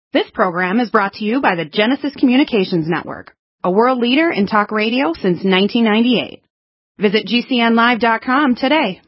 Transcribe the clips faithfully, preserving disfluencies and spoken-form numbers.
This program is brought to you by the Genesis Communications Network, a world leader in talk radio since nineteen ninety-eight. Visit G C N live dot com today.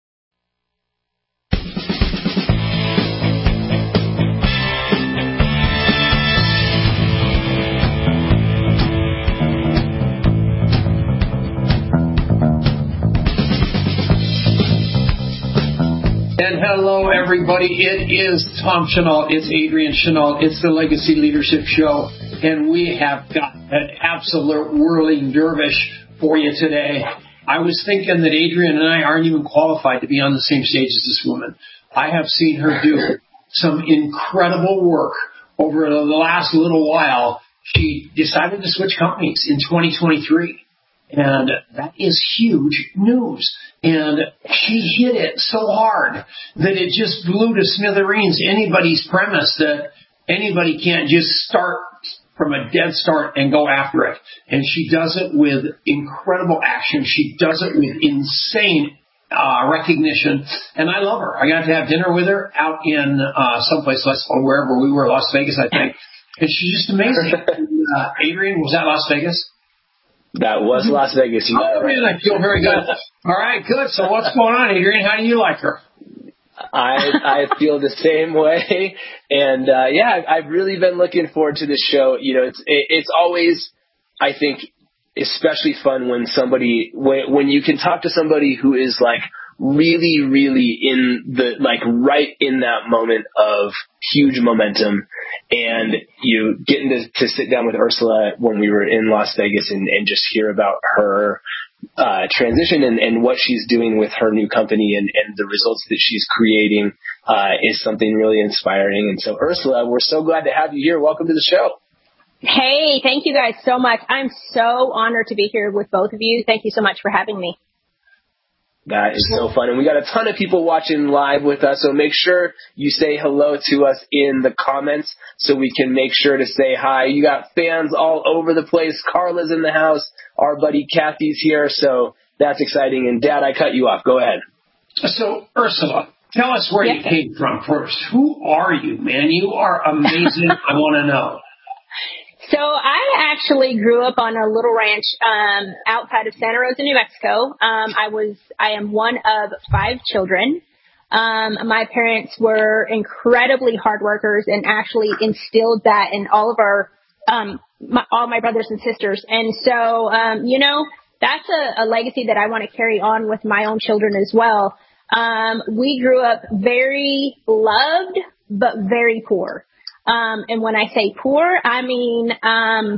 And hello, everybody. It is Tom Chenault. It's Adrian Chenault. It's the Legacy Leadership Show. And we have got an absolute whirling dervish for you today. I was thinking that Adrian and I aren't even qualified to be on the same stage as this woman. I have seen her do some incredible work over the last little while. She decided to switch companies in twenty twenty-three. And that is huge news. And she hit it so hard that it just blew to smithereens anybody's premise that anybody can't just start from a dead start and go after it. And she does it with incredible action. She does it with insane uh, recognition. And I love her. I got to have dinner with her out in uh, someplace, less wherever we were, Las Vegas, I think. And she's just amazing. And, uh, Adrian, was that Las Vegas? That was Las Vegas. You oh, man, I feel very good. All right, good. So what's going on, Adrian? How do you like her? I I feel the same way. And, uh, yeah, I've really been looking forward to this show. You know, it's it, it's always, I think, especially fun when somebody, when, when you can talk to somebody who is, like, really, really in the, like, right in that moment of huge momentum. And you getting to, to sit down with Ursula when we were in Las Vegas and, and just hear about her uh, transition and, and what she's doing with her new company and, and the results that she's creating uh, is something really inspiring. And so, Ursula, we're so glad to have you here. Welcome to the show. Hey, thank you guys so much. I'm so honored to be here with both of you. Thank you so much for having me. That is so fun. And we got a ton of people watching live with us, so make sure you say hello to us in the comments so we can make sure to say hi. You got fans all over the place. Carla's in the house. Our buddy Kathy's here, so that's exciting. And, Dad, I cut you off. Go ahead. So, Ursula, tell us where yes, you came from first. Who are you, man? You are amazing. I want to know. So I actually grew up on a little ranch um, outside of Santa Rosa, New Mexico. Um, I was, I am one of five children. Um, my parents were incredibly hard workers and actually instilled that in all of our, um, my, all my brothers and sisters. And so, um, you know, that's a, a legacy that I want to carry on with my own children as well. Um, we grew up very loved, but very poor. Um, and when I say poor, I mean, um,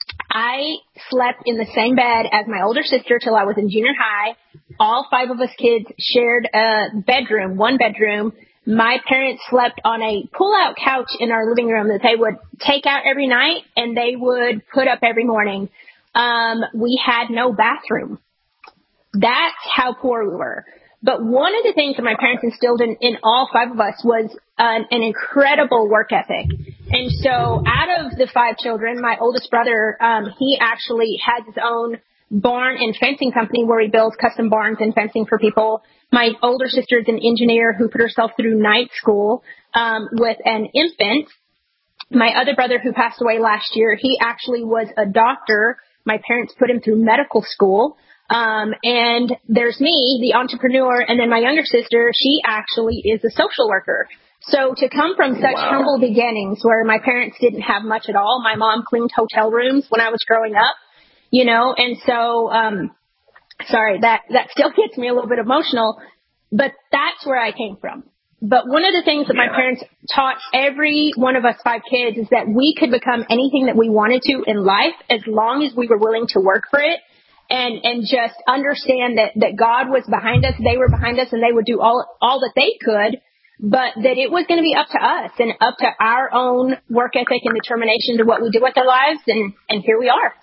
I slept in the same bed as my older sister till I was in junior high. All five of us kids shared a bedroom, one bedroom. My parents slept on a pull-out couch in our living room that they would take out every night and they would put up every morning. Um, we had no bathroom. That's how poor we were. But one of the things that my parents instilled in, in all five of us was an, an incredible work ethic. And so out of the five children, my oldest brother, um, he actually has his own barn and fencing company where he builds custom barns and fencing for people. My older sister is an engineer who put herself through night school um, with an infant. My other brother who passed away last year, he actually was a doctor. My parents put him through medical school. Um, and there's me, the entrepreneur, and then my younger sister, she actually is a social worker. So to come from such wow. humble beginnings where my parents didn't have much at all, my mom cleaned hotel rooms when I was growing up, you know, and so, um, sorry, that, that still gets me a little bit emotional, but that's where I came from. But one of the things that my parents taught every one of us five kids is that we could become anything that we wanted to in life as long as we were willing to work for it. And, and just understand that, that God was behind us, they were behind us, and they would do all, all that they could, but that it was going to be up to us and up to our own work ethic and determination to what we do with our lives, and, and here we are.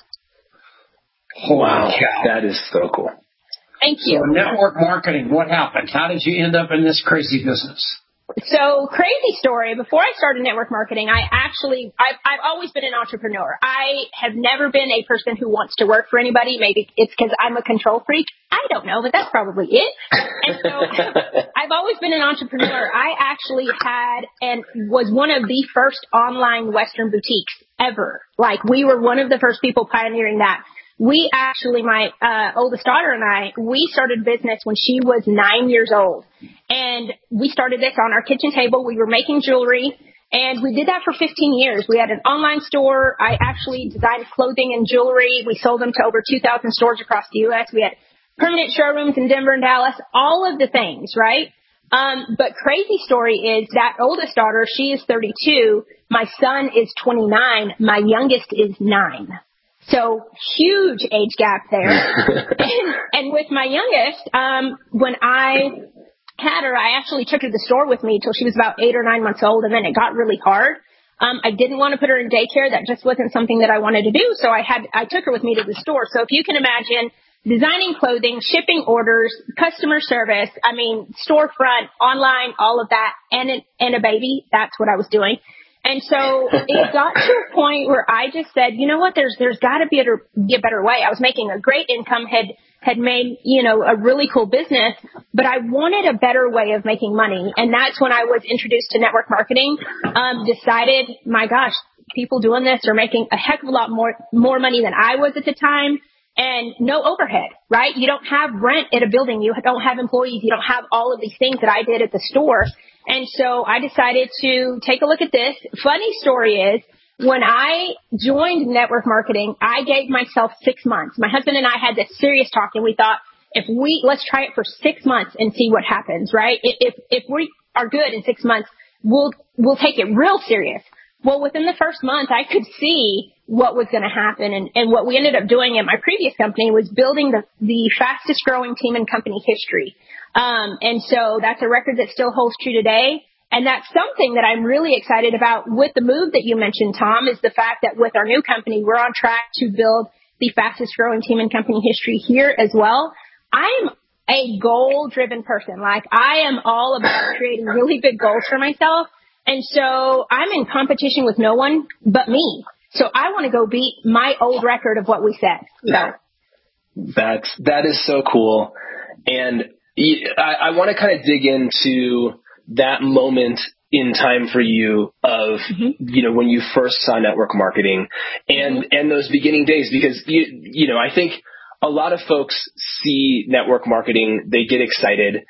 Wow, that is so cool. Thank you. So network marketing, what happened? How did you end up in this crazy business? So crazy story. Before I started network marketing, I actually, I've, I've always been an entrepreneur. I have never been a person who wants to work for anybody. Maybe it's because I'm a control freak. I don't know, but that's probably it. And so I've always been an entrepreneur. I actually had and was one of the first online Western boutiques ever. Like we were one of the first people pioneering that. We actually, my uh, oldest daughter and I, we started business when she was nine years old. And we started this on our kitchen table. We were making jewelry, and we did that for fifteen years. We had an online store. I actually designed clothing and jewelry. We sold them to over two thousand stores across the U S. We had permanent showrooms in Denver and Dallas, all of the things, right? Um, but crazy story is that oldest daughter, she is thirty-two. My son is twenty-nine. My youngest is nine. So huge age gap there. and, and with my youngest, um, when I had her, I actually took her to the store with me till she was about eight or nine months old. And then it got really hard. Um, I didn't want to put her in daycare. That just wasn't something that I wanted to do. So I had, I took her with me to the store. So if you can imagine designing clothing, shipping orders, customer service, I mean, storefront, online, all of that, and, an, and a baby, that's what I was doing. And so it got to a point where I just said, you know what, there's, there's got to be a, be a better way. I was making a great income, had, had made, you know, a really cool business, but I wanted a better way of making money. And that's when I was introduced to network marketing, um, decided, my gosh, people doing this are making a heck of a lot more, more money than I was at the time. And no overhead, right? You don't have rent at a building. You don't have employees. You don't have all of these things that I did at the store. And so I decided to take a look at this. Funny story is, when I joined network marketing, I gave myself six months. My husband and I had this serious talk, and we thought, if we, let's try it for six months and see what happens, right? If, if we are good in six months, we'll, we'll take it real serious. Well, within the first month, I could see what was going to happen. And, and what we ended up doing at my previous company was building the, the fastest growing team in company history. Um, and so that's a record that still holds true today. And that's something that I'm really excited about with the move that you mentioned, Tom, is the fact that with our new company, we're on track to build the fastest growing team in company history here as well. I'm a goal driven person. Like I am all about creating really big goals for myself. And so I'm in competition with no one but me. So I want to go beat my old record of what we set. So that's, that is so cool. And I, I want to kind of dig into that moment in time for you of, mm-hmm. you know, when you first saw network marketing and, mm-hmm. and those beginning days, because, you, you know, I think a lot of folks see network marketing, they get excited.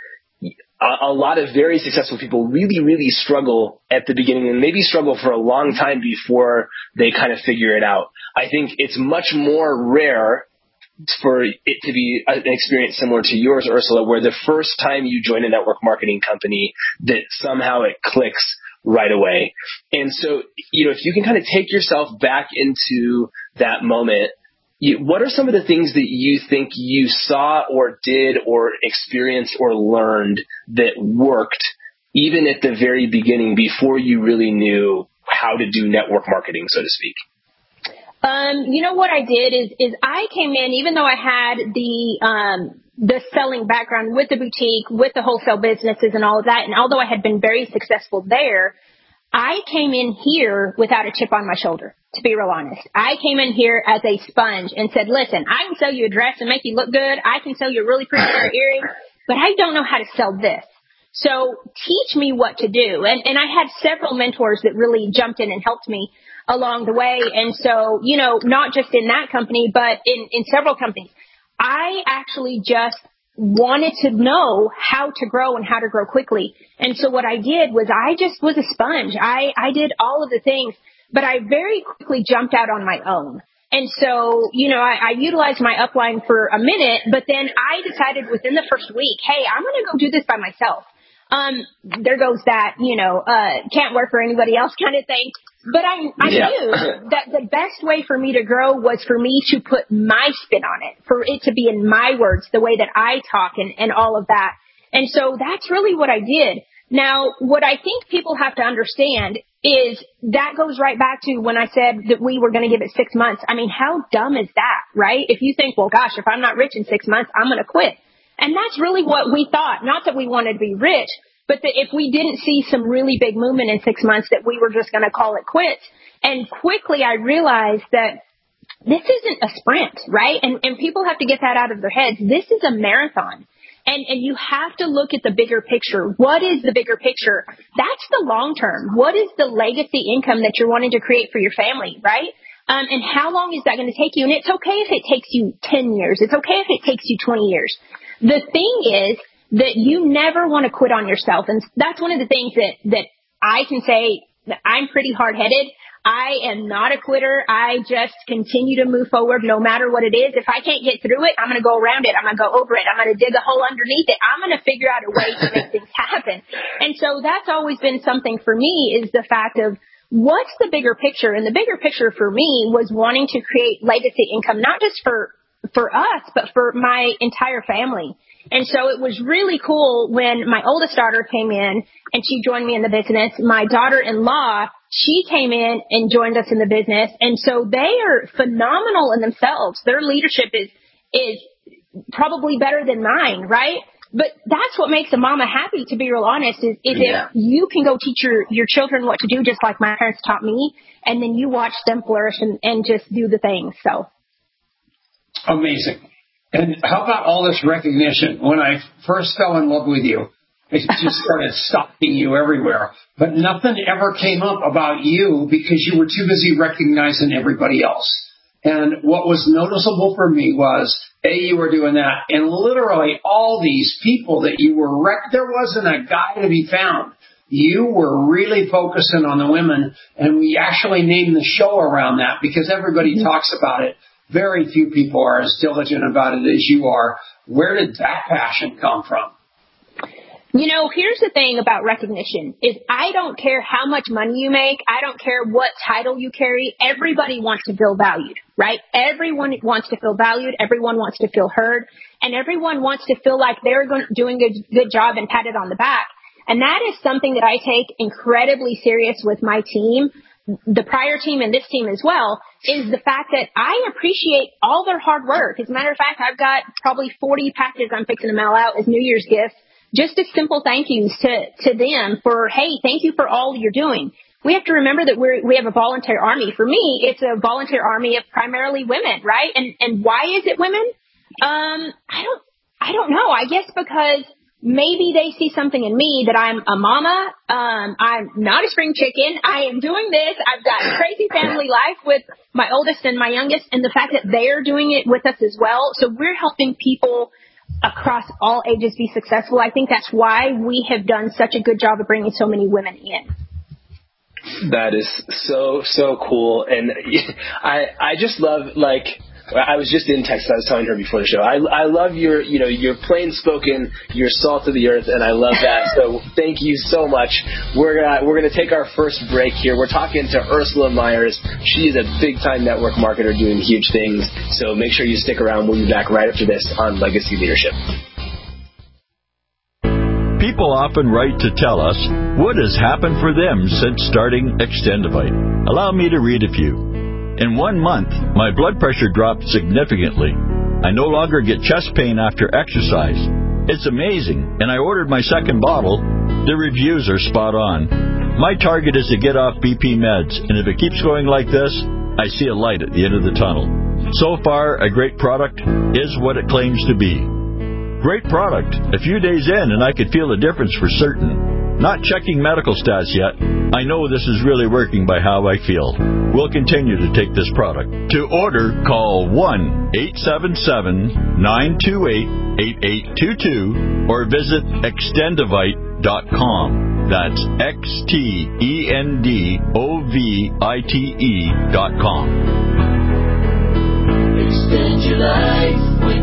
A, a lot of very successful people really, really struggle at the beginning and maybe struggle for a long time before they kind of figure it out. I think it's much more rare for it to be an experience similar to yours, Ursula, where the first time you join a network marketing company that somehow it clicks right away. And so, you know, if you can kind of take yourself back into that moment, you, what are some of the things that you think you saw or did or experienced or learned that worked even at the very beginning before you really knew how to do network marketing, so to speak? Um, you know what I did is, is I came in, even though I had the, um, the selling background with the boutique, with the wholesale businesses and all of that. And although I had been very successful there, I came in here without a chip on my shoulder, to be real honest. I came in here as a sponge and said, listen, I can sell you a dress and make you look good. I can sell you a really pretty pair of earrings, but I don't know how to sell this. So teach me what to do. And, and I had several mentors that really jumped in and helped me along the way. And so, you know, not just in that company, but in, in several companies, I actually just wanted to know how to grow and how to grow quickly. And so what I did was I just was a sponge. I, I did all of the things, but I very quickly jumped out on my own. And so, you know, I, I utilized my upline for a minute, but then I decided within the first week, hey, I'm going to go do this by myself. Um, there goes that, you know, uh, can't work for anybody else kind of thing. But I, I yeah. knew that the best way for me to grow was for me to put my spin on it, for it to be in my words, the way that I talk and, and all of that. And so that's really what I did. Now, what I think people have to understand is that goes right back to when I said that we were going to give it six months. I mean, how dumb is that, right? If you think, well, gosh, if I'm not rich in six months, I'm going to quit. And that's really what we thought. Not that we wanted to be rich, but that if we didn't see some really big movement in six months, that we were just going to call it quits. And quickly I realized that this isn't a sprint, right? And, and people have to get that out of their heads. This is a marathon. And, and you have to look at the bigger picture. What is the bigger picture? That's the long term. What is the legacy income that you're wanting to create for your family, right? Um, and how long is that going to take you? And it's okay if it takes you ten years. It's okay if it takes you twenty years. The thing is that you never want to quit on yourself. And that's one of the things that, that I can say that I'm pretty hard-headed. I am not a quitter. I just continue to move forward no matter what it is. If I can't get through it, I'm going to go around it. I'm going to go over it. I'm going to dig a hole underneath it. I'm going to figure out a way to make things happen. And so that's always been something for me, is the fact of what's the bigger picture? And the bigger picture for me was wanting to create legacy income, not just for, for us, but for my entire family. And so it was really cool when my oldest daughter came in and she joined me in the business. My daughter-in-law, she came in and joined us in the business. And so they are phenomenal in themselves. Their leadership is, is probably better than mine, right? But that's what makes a mama happy, to be real honest, is, is yeah. if you can go teach your, your children what to do, just like my parents taught me, and then you watch them flourish and, and just do the things. So amazing. And how about all this recognition? When I first fell in love with you, I just started stalking you everywhere. But nothing ever came up about you because you were too busy recognizing everybody else. And what was noticeable for me was, A, you were doing that, and literally all these people that you were, rec- there wasn't a guy to be found. You were really focusing on the women, and we actually named the show around that because everybody mm-hmm. talks about it. Very few people are as diligent about it as you are. Where did that passion come from? You know, here's the thing about recognition is I don't care how much money you make. I don't care what title you carry. Everybody wants to feel valued, right? Everyone wants to feel valued. Everyone wants to feel heard. And everyone wants to feel like they're going, doing a good job and patted on the back. And that is something that I take incredibly serious with my team, the prior team and this team as well, is the fact that I appreciate all their hard work. As a matter of fact, I've got probably forty packages I'm fixing to mail out as New Year's gifts. Just as simple thank yous to, to them for, hey, thank you for all you're doing. We have to remember that we're, we have a volunteer army. For me, it's a volunteer army of primarily women, right? And, and why is it women? Um, I don't, I don't know. I guess because maybe they see something in me that I'm a mama. Um, I'm not a spring chicken. I am doing this. I've got a crazy family life with my oldest and my youngest, and the fact that they're doing it with us as well. So we're helping people across all ages be successful. I think that's why we have done such a good job of bringing so many women in. That is so, so cool. And I, I just love, like, I was just in Texas. I was telling her before the show. I, I love your, you know, your plain spoken, your salt of the earth, and I love that. So thank you so much. We're gonna we're gonna take our first break here. We're talking to Ursula Myers. She is a big time network marketer doing huge things. So make sure you stick around. We'll be back right after this on Legacy Leadership. People often write to tell us what has happened for them since starting Extendivite. Allow me to read a few. In one month, my blood pressure dropped significantly. I no longer get chest pain after exercise. It's amazing, and I ordered my second bottle. The reviews are spot on. My target is to get off B P meds, and if it keeps going like this, I see a light at the end of the tunnel. So far, a great product is what it claims to be. Great product. A few days in, and I could feel a difference for certain. Not checking medical stats yet. I know this is really working by how I feel. We'll continue to take this product. To order, call one eight seven seven, nine two eight, eight eight two two or visit extendivite dot com. That's X T E N D O V I T E dot com. Extend your life with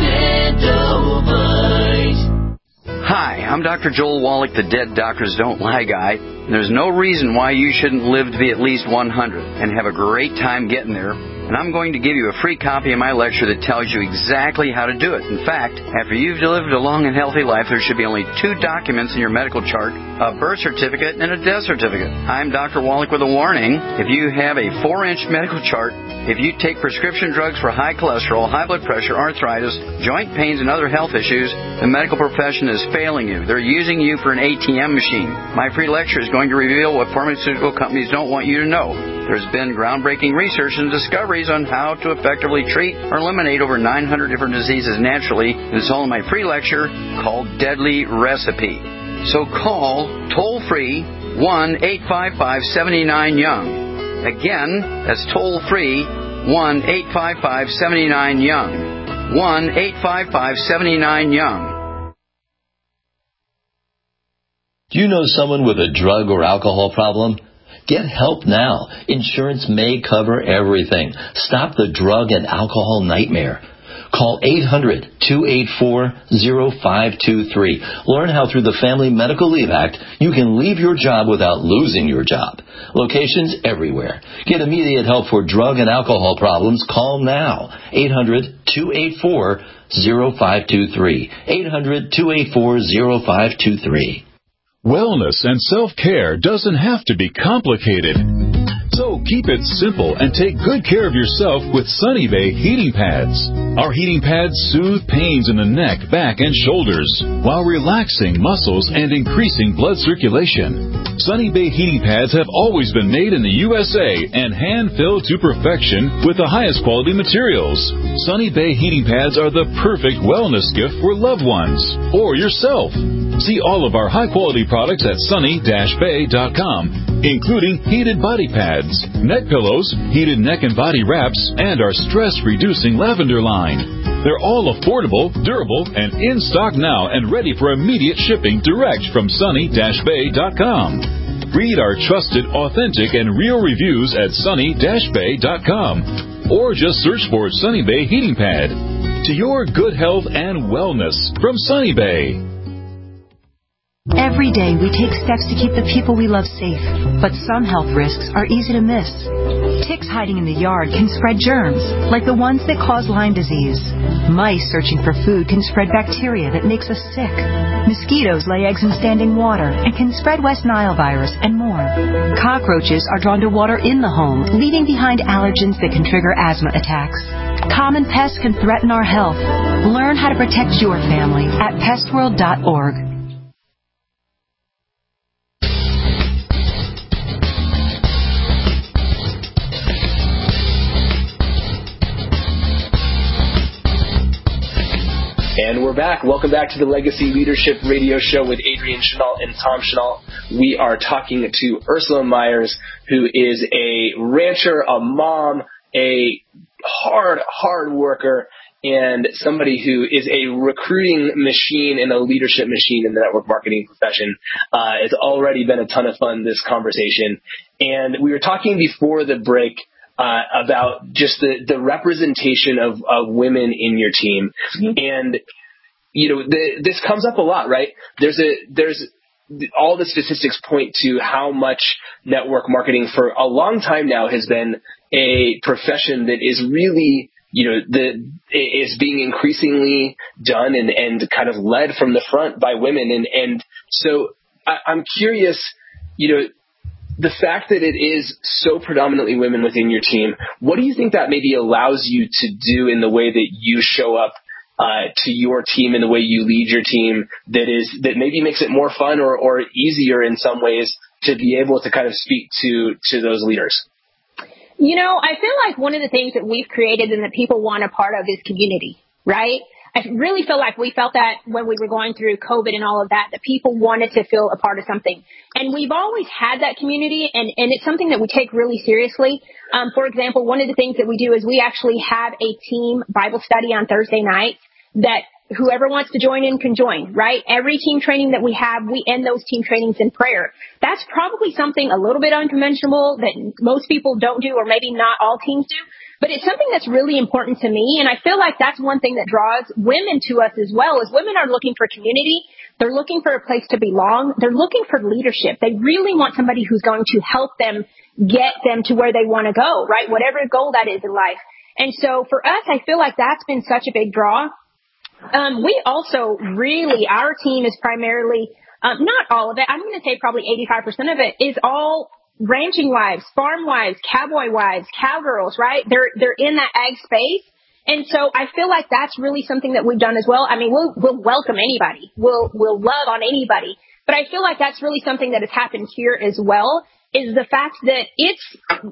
Extendivite. Hi, I'm Doctor Joel Wallach, the Dead Doctors Don't Lie guy. There's no reason why you shouldn't live to be at least one hundred and have a great time getting there and I'm going to give you a free copy of my lecture that tells you exactly how to do it. In fact, after you've lived a long and healthy life, there should be only two documents in your medical chart, a birth certificate and a death certificate. I'm Doctor Wallach with a warning. If you have a four-inch medical chart, if you take prescription drugs for high cholesterol, high blood pressure, arthritis, joint pains, and other health issues, the medical profession is failing you. They're using you for an A T M machine. My free lecture is going to reveal what pharmaceutical companies don't want you to know. There's been groundbreaking research and discoveries on how to effectively treat or eliminate over nine hundred different diseases naturally. It's all in my free lecture called Deadly Recipe. So call toll-free one eight five five, seven nine, young. Again, that's toll-free one eight five five, seven nine, young. one eight five five, seven nine, young. Do you know someone with a drug or alcohol problem? Get help now. Insurance may cover everything. Stop the drug and alcohol nightmare. Call eight hundred, two eight four, zero five two three. Learn how through the Family Medical Leave Act you can leave your job without losing your job. Locations everywhere. Get immediate help for drug and alcohol problems. Call now. eight hundred, two eight four, zero five two three. eight hundred, two eight four, zero five two three. Wellness and self-care doesn't have to be complicated. So keep it simple and take good care of yourself with Sunny Bay heating pads. Our heating pads soothe pains in the neck, back, and shoulders while relaxing muscles and increasing blood circulation. Sunny Bay heating pads have always been made in the U S A and hand-filled to perfection with the highest quality materials. Sunny Bay heating pads are the perfect wellness gift for loved ones or yourself. See all of our high-quality products at sunny dash bay dot com, including heated body pads, neck pillows, heated neck and body wraps, and our stress-reducing lavender line. They're all affordable, durable, and in stock now and ready for immediate shipping direct from sunny dash bay dot com. Read our trusted, authentic, and real reviews at sunny dash bay dot com, or just search for Sunny Bay Heating Pad. To your good health and wellness from Sunny Bay. Every day we take steps to keep the people we love safe, but some health risks are easy to miss. Ticks hiding in the yard can spread germs, like the ones that cause Lyme disease. Mice searching for food can spread bacteria that makes us sick. Mosquitoes lay eggs in standing water and can spread West Nile virus and more. Cockroaches are drawn to water in the home, leaving behind allergens that can trigger asthma attacks. Common pests can threaten our health. Learn how to protect your family at pest world dot org. And we're back. Welcome back to the Legacy Leadership Radio Show with Adrian Chenault and Tom Chenault. We are talking to Ursula Myers, who is a rancher, a mom, a hard, hard worker, and somebody who is a recruiting machine and a leadership machine in the network marketing profession. Uh, it's already been a ton of fun, this conversation. And we were talking before the break Uh, about just the, the representation of, of women in your team. Mm-hmm. And, you know, the, this comes up a lot, right? There's a, there's all the statistics point to how much network marketing for a long time now has been a profession that is really, you know, the, is being increasingly done and, and kind of led from the front by women. And, and so I, I'm curious, you know, the fact that it is so predominantly women within your team, what do you think that maybe allows you to do in the way that you show up uh, to your team, in the way you lead your team, that is that maybe makes it more fun or, or easier in some ways to be able to kind of speak to, to those leaders? You know, I feel like one of the things that we've created and that people want a part of is community, right? I really feel like we felt that when we were going through COVID and all of that, that people wanted to feel a part of something. And we've always had that community, and, and it's something that we take really seriously. Um, for example, one of the things that we do is we actually have a team Bible study on Thursday nights that whoever wants to join in can join, right? Every team training that we have, we end those team trainings in prayer. That's probably something a little bit unconventional that most people don't do, or maybe not all teams do. But it's something that's really important to me, and I feel like that's one thing that draws women to us as well, is women are looking for community. They're looking for a place to belong. They're looking for leadership. They really want somebody who's going to help them get them to where they want to go, right? Whatever goal that is in life. And so for us, I feel like that's been such a big draw. Um, we also really, our team is primarily, um, not all of it, I'm going to say probably eighty-five percent of it is all ranching wives, farm wives, cowboy wives, cowgirls, right? They're, they're in that ag space. And so I feel like that's really something that we've done as well. I mean, we'll, we'll welcome anybody. We'll, we'll love on anybody. But I feel like that's really something that has happened here as well, is the fact that it's,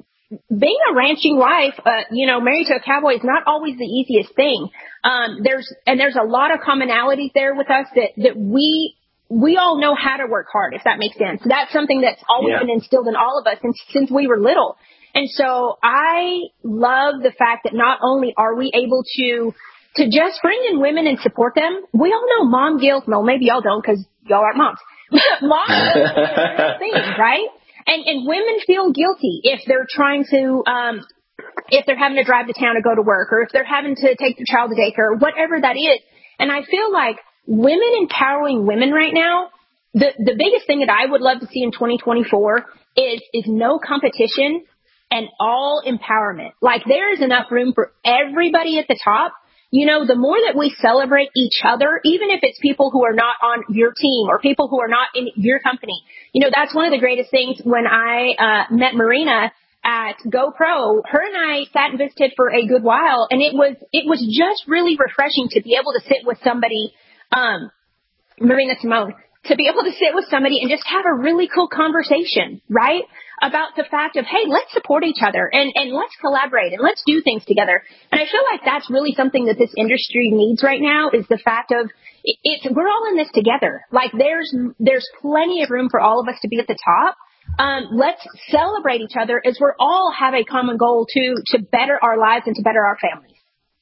being a ranching wife, uh, you know, married to a cowboy is not always the easiest thing. Um, there's, and there's a lot of commonalities there with us that, that we, we all know how to work hard, if that makes sense. That's something that's always yeah. been instilled in all of us since, since we were little. And so I love the fact that not only are we able to, to just bring in women and support them. We all know mom guilt. No, maybe y'all don't because y'all aren't moms. Mom guilt is a real thing, right? And, and women feel guilty if they're trying to, um, if they're having to drive to town to go to work, or if they're having to take their child to daycare, or whatever that is. And I feel like women empowering women right now, the, the biggest thing that I would love to see in twenty twenty-four is, is no competition and all empowerment. Like there is enough room for everybody at the top. You know, the more that we celebrate each other, even if it's people who are not on your team or people who are not in your company, you know, that's one of the greatest things. When I uh, met Marina at GoPro, her and I sat and visited for a good while, and it was it was just really refreshing to be able to sit with somebody, um, Marina Simone, to be able to sit with somebody and just have a really cool conversation, right? About the fact of, hey, let's support each other and, and let's collaborate and let's do things together. And I feel like that's really something that this industry needs right now, is the fact of it, it's, we're all in this together. Like there's, there's plenty of room for all of us to be at the top. Um, let's celebrate each other as we're all have a common goal to, to better our lives and to better our families.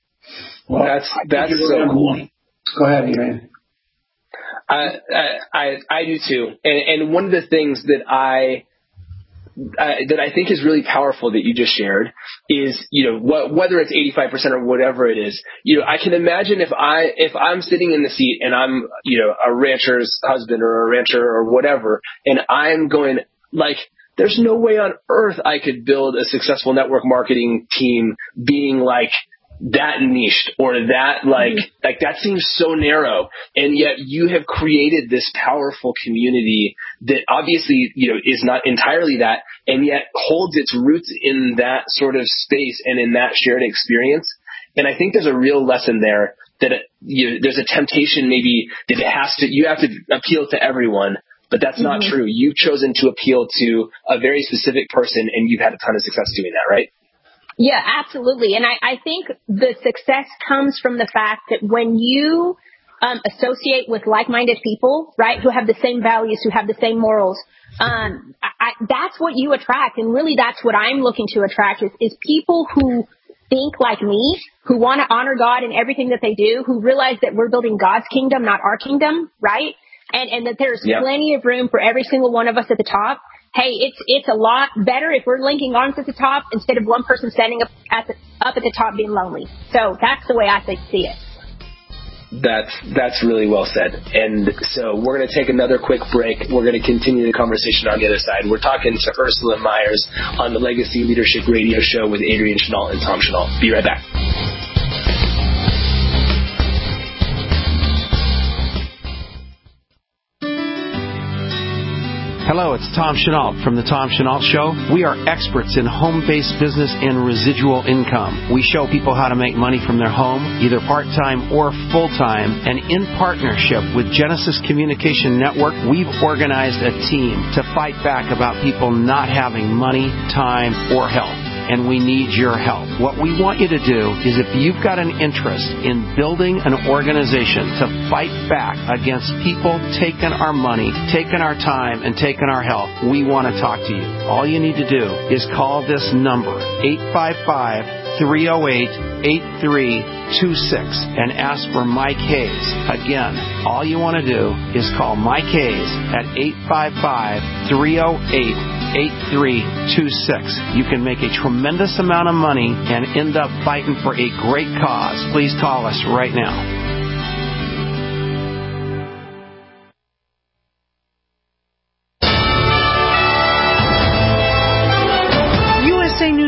Well, that's, that's so cool. Go ahead, Adrian. I, I, I do too. And, and one of the things that I, Uh, that I think is really powerful that you just shared is, you know, wh- whether it's eighty-five percent or whatever it is, you know, I can imagine if I, if I'm sitting in the seat and I'm, you know, a rancher's husband or a rancher or whatever, and I'm going like, there's no way on earth I could build a successful network marketing team being like that niched or that like, mm-hmm. like that seems so narrow. And yet you have created this powerful community that obviously, you know, is not entirely that, and yet holds its roots in that sort of space and in that shared experience. And I think there's a real lesson there that it, you know, there's a temptation maybe that it has to, you have to appeal to everyone, but that's mm-hmm. not true. You've chosen to appeal to a very specific person, and you've had a ton of success doing that, right? Yeah, absolutely. And I, I think the success comes from the fact that when you um, associate with like-minded people, right, who have the same values, who have the same morals, um, I, that's what you attract. And really that's what I'm looking to attract is, is people who think like me, who want to honor God in everything that they do, who realize that we're building God's kingdom, not our kingdom, right? And, and that there's yep. plenty of room for every single one of us at the top. Hey, it's it's a lot better if we're linking arms at the top instead of one person standing up at the, up at the top being lonely. So that's the way I see it. That's that's really well said. And so we're going to take another quick break. We're going to continue the conversation on the other side. We're talking to Ursula Myers on the Legacy Leadership Radio Show with Adrian Chenault and Tom Chenault. Be right back. Hello, it's Tom Chenault from The Tom Chenault Show. We are experts in home-based business and residual income. We show people how to make money from their home, either part-time or full-time. And in partnership with Genesis Communication Network, we've organized a team to fight back about people not having money, time, or health. And we need your help. What we want you to do is, if you've got an interest in building an organization to fight back against people taking our money, taking our time, and taking our health, we want to talk to you. All you need to do is call this number, eight five five, three oh eight, eight three two six, and ask for Mike Hayes. Again, all you want to do is call Mike Hayes at eight five five, three oh eight, eight three two six. You can make a tremendous amount of money and end up fighting for a great cause. Please call us right now.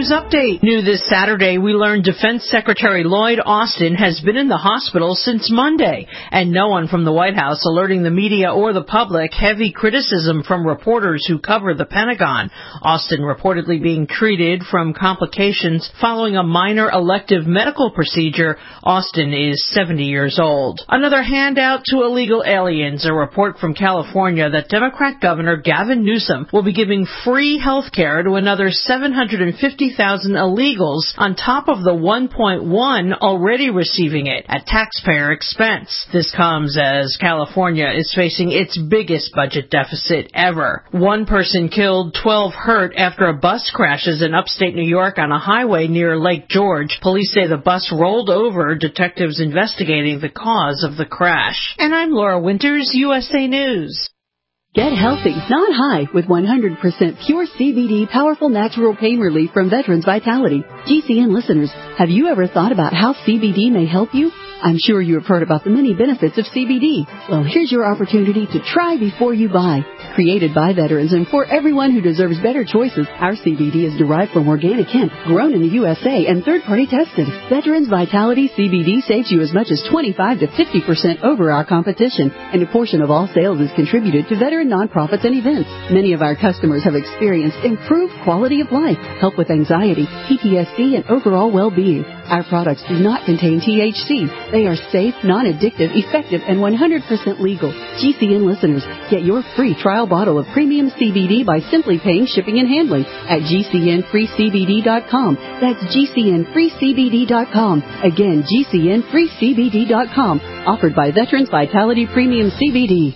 News Update. New this Saturday, we learned Defense Secretary Lloyd Austin has been in the hospital since Monday, and no one from the White House alerting the media or the public. Heavy criticism from reporters who cover the Pentagon. Austin reportedly being treated from complications following a minor elective medical procedure. Austin is seventy years old. Another handout to illegal aliens. A report from California that Democrat Governor Gavin Newsom will be giving free health care to another seven hundred fifty thousand illegals on top of the one point one already receiving it at taxpayer expense. This comes as California is facing its biggest budget deficit ever. One person killed, twelve hurt after a bus crashes in upstate New York on a highway near Lake George. Police say the bus rolled over, detectives investigating the cause of the crash. And I'm Laura Winters, U S A News. Get healthy, not high, with one hundred percent pure C B D powerful natural pain relief from Veterans Vitality. G C N listeners, have you ever thought about how C B D may help you? I'm sure you have heard about the many benefits of C B D. Well, here's your opportunity to try before you buy. Created by veterans and for everyone who deserves better choices, our C B D is derived from organic hemp, grown in the U S A and third-party tested. Veterans Vitality C B D saves you as much as twenty-five to fifty percent over our competition, and a portion of all sales is contributed to veteran nonprofits and events. Many of our customers have experienced improved quality of life, help with anxiety, P T S D, and overall well-being. Our products do not contain T H C. They are safe, non-addictive, effective, and one hundred percent legal. G C N listeners, get your free trial bottle of premium C B D by simply paying shipping and handling at G C N free C B D dot com. That's G C N free C B D dot com. Again, G C N free C B D dot com. Offered by Veterans Vitality Premium C B D.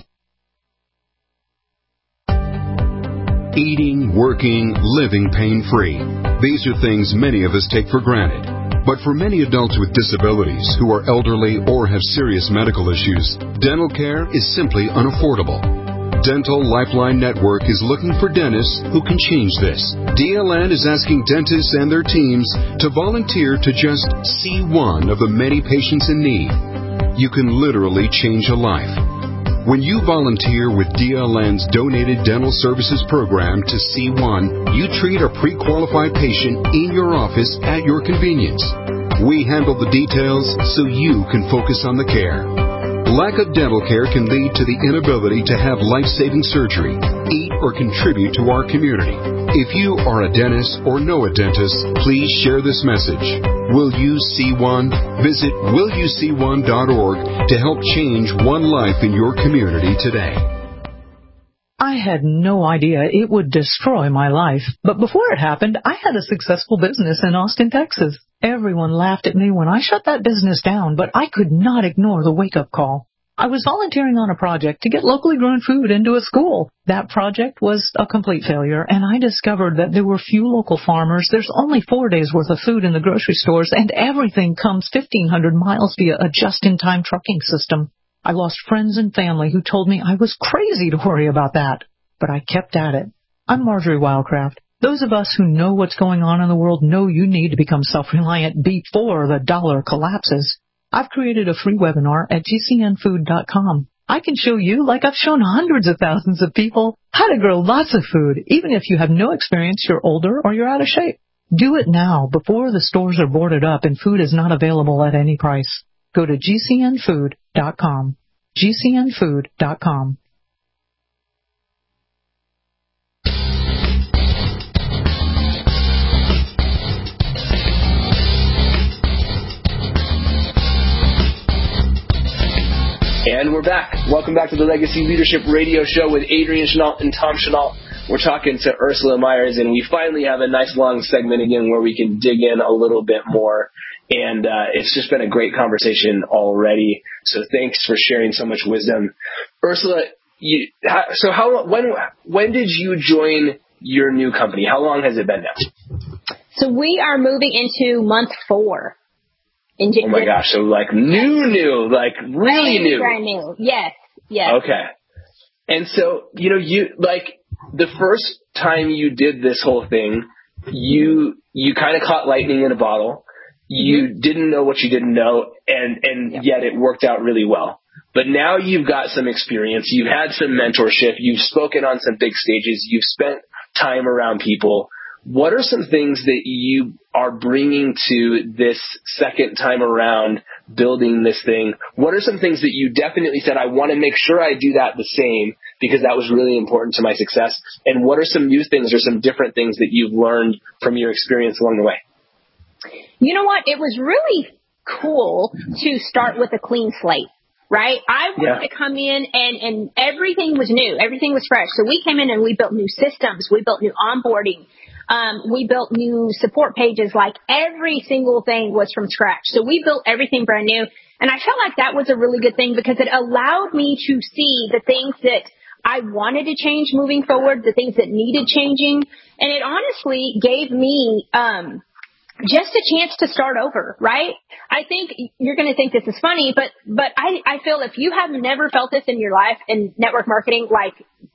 Eating, working, living pain-free. These are things many of us take for granted. But for many adults with disabilities who are elderly or have serious medical issues, dental care is simply unaffordable. Dental Lifeline Network is looking for dentists who can change this. D L N is asking dentists and their teams to volunteer to just see one of the many patients in need. You can literally change a life. When you volunteer with D L N's Donated Dental Services Program to C one, you treat a pre-qualified patient in your office at your convenience. We handle the details so you can focus on the care. Lack of dental care can lead to the inability to have life-saving surgery, eat, or contribute to our community. If you are a dentist or know a dentist, please share this message. Will you see one? Visit will you see one dot org to help change one life in your community today. I had no idea it would destroy my life. But before it happened, I had a successful business in Austin, Texas. Everyone laughed at me when I shut that business down, but I could not ignore the wake-up call. I was volunteering on a project to get locally grown food into a school. That project was a complete failure, and I discovered that there were few local farmers. There's only four days' worth of food in the grocery stores, and everything comes fifteen hundred miles via a just-in-time trucking system. I lost friends and family who told me I was crazy to worry about that, but I kept at it. I'm Marjorie Wildcraft. Those of us who know what's going on in the world know you need to become self-reliant before the dollar collapses. I've created a free webinar at G C N food dot com. I can show you, like I've shown hundreds of thousands of people, how to grow lots of food, even if you have no experience, you're older, or you're out of shape. Do it now, before the stores are boarded up and food is not available at any price. Go to G C N food dot com. G C N food dot com. And we're back. Welcome back to the Legacy Leadership Radio Show with Adrian Chenault and Tom Chenault. We're talking to Ursula Myers, and we finally have a nice long segment again where we can dig in a little bit more. And uh, it's just been a great conversation already. So thanks for sharing so much wisdom. Ursula, you, so how when when did you join your new company? How long has it been now? So we are moving into month four. In oh my gosh, so like new, new, like really new. Brand new, yes, yes. Okay. And so, you know, you, like, the first time you did this whole thing, you, you kind of caught lightning in a bottle. You mm-hmm. didn't know what you didn't know, and, and yep. yet it worked out really well. But now you've got some experience, you've had some mentorship, you've spoken on some big stages, you've spent time around people. what are some things that you are bringing to this second time around building this thing? What are some things that you definitely said, I want to make sure I do that the same because that was really important to my success? And what are some new things or some different things that you've learned from your experience along the way? You know what? It was really cool to start with a clean slate. Right? I wanted yeah. to come in and, and everything was new. Everything was fresh. So we came in and we built new systems. We built new onboarding. Um, we built new support pages. Like every single thing was from scratch. So we built everything brand new. And I felt like that was a really good thing because it allowed me to see the things that I wanted to change moving forward, the things that needed changing. And it honestly gave me, um, just a chance to start over, right? I think you're going to think this is funny, but, but I, I feel if you have never felt this in your life in network marketing, like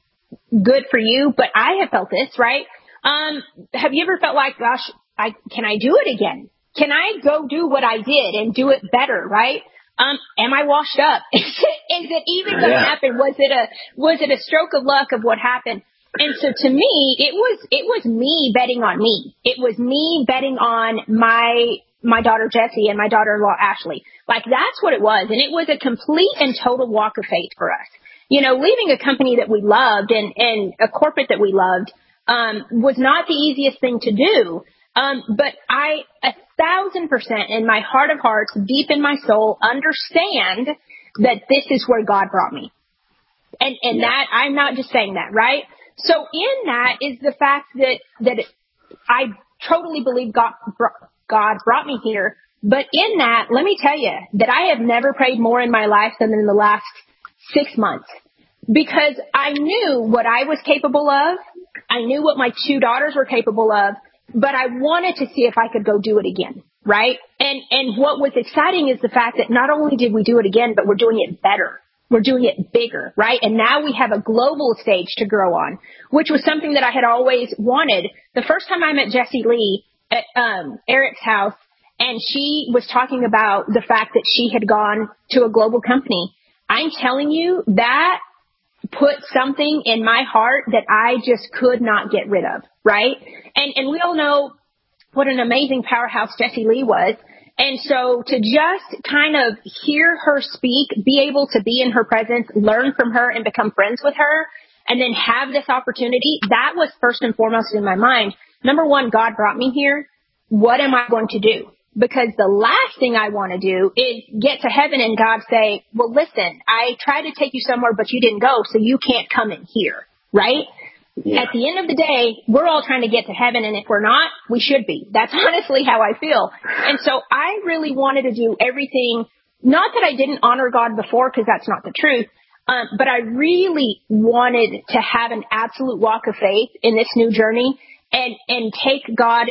good for you, but I have felt this, right? Um, have you ever felt like, gosh, I, can I do it again? Can I go do what I did and do it better, right? Um, am I washed up? Is it, is it even going to yeah. happen? Was it a, was it a stroke of luck of what happened? And so to me, it was, it was me betting on me. It was me betting on my, my daughter Jessie and my daughter-in-law Ashley. Like that's what it was. And it was a complete and total walk of faith for us. You know, leaving a company that we loved and, and a corporate that we loved, um, was not the easiest thing to do. Um, but I a thousand percent in my heart of hearts, deep in my soul, understand that this is where God brought me. And, and yeah. that I'm not just saying that, right? So in that is the fact that, that I totally believe God, God brought me here. But in that, let me tell you that I have never prayed more in my life than in the last six months because I knew what I was capable of. I knew what my two daughters were capable of, but I wanted to see if I could go do it again. Right. And, and what was exciting is the fact that not only did we do it again, but we're doing it better. We're doing it bigger, right? And now we have a global stage to grow on, which was something that I had always wanted. The first time I met Jessie Lee at um, Eric's house, and she was talking about the fact that she had gone to a global company, I'm telling you, that put something in my heart that I just could not get rid of, right? And and we all know what an amazing powerhouse Jessie Lee was. And so to just kind of hear her speak, be able to be in her presence, learn from her and become friends with her, and then have this opportunity, that was first and foremost in my mind. Number one, God brought me here. What am I going to do? Because the last thing I want to do is get to heaven and God say, well, listen, I tried to take you somewhere, but you didn't go, so you can't come in here, right? Yeah. At the end of the day, we're all trying to get to heaven, and if we're not, we should be. That's honestly how I feel. And so I really wanted to do everything, not that I didn't honor God before, because that's not the truth, um, but I really wanted to have an absolute walk of faith in this new journey and, and take God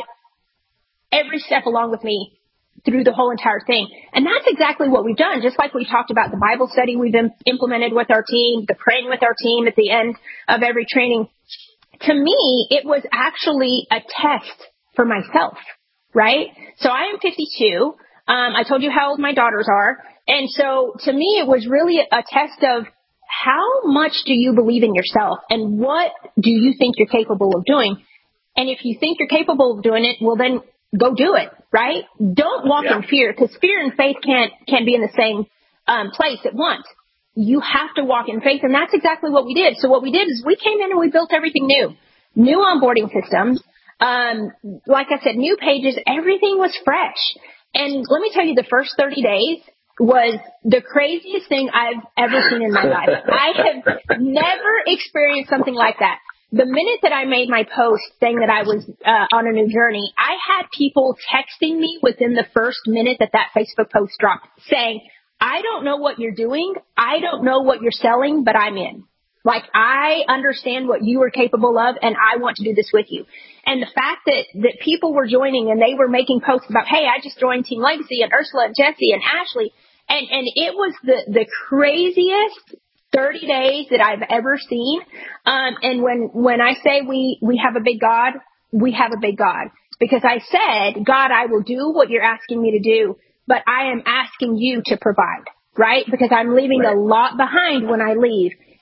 every step along with me through the whole entire thing. And that's exactly what we've done. Just like we talked about the Bible study we've implemented with our team, the praying with our team at the end of every training. To me, it was actually a test for myself, right? So I am fifty-two. Um, I told you how old my daughters are. And so to me, it was really a test of how much do you believe in yourself and what do you think you're capable of doing? And if you think you're capable of doing it, well, then go do it, right? Don't walk yeah. in fear, because fear and faith can't, can't be in the same um, place at once. You have to walk in faith, and that's exactly what we did. So what we did is we came in and we built everything new. New onboarding systems, um, like I said, new pages, everything was fresh. And let me tell you, the first thirty days was the craziest thing I've ever seen in my life. I have never experienced something like that. The minute that I made my post saying that I was uh, on a new journey, I had people texting me within the first minute that that Facebook post dropped saying, I don't know what you're doing. I don't know what you're selling, but I'm in. Like, I understand what you are capable of, and I want to do this with you. And the fact that, that people were joining and they were making posts about, hey, I just joined Team Legacy, and Ursula and Jessie and Ashley. And, and it was the, the craziest thirty days that I've ever seen. Um, and when, when I say we, we have a big God, we have a big God. Because I said, God, I will do what you're asking me to do, but I am asking you to provide, right? Because I'm leaving right. a lot behind when I leave.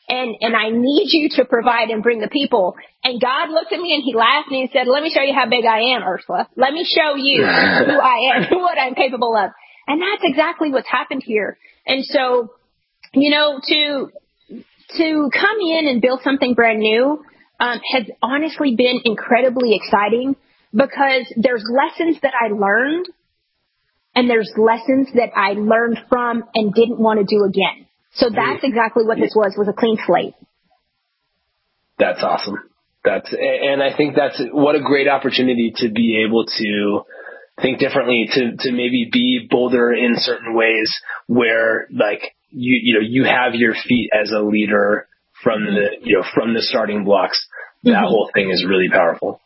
and, and I need you to provide and bring the people. And God looked at me and he laughed and he said, let me show you how big I am, Ursula. Let me show you who I am, what I'm capable of. And that's exactly what's happened here. And so, you know, to, to come in and build something brand new, um, has honestly been incredibly exciting because there's lessons that I learned and there's lessons that I learned from and didn't want to do again. So that's exactly what this was, was a clean slate. That's awesome. That's, and I think that's what a great opportunity to be able to think differently, to, to maybe be bolder in certain ways where like you, you know, you have your feet as a leader from the, you know, from the starting blocks. That mm-hmm. whole thing is really powerful.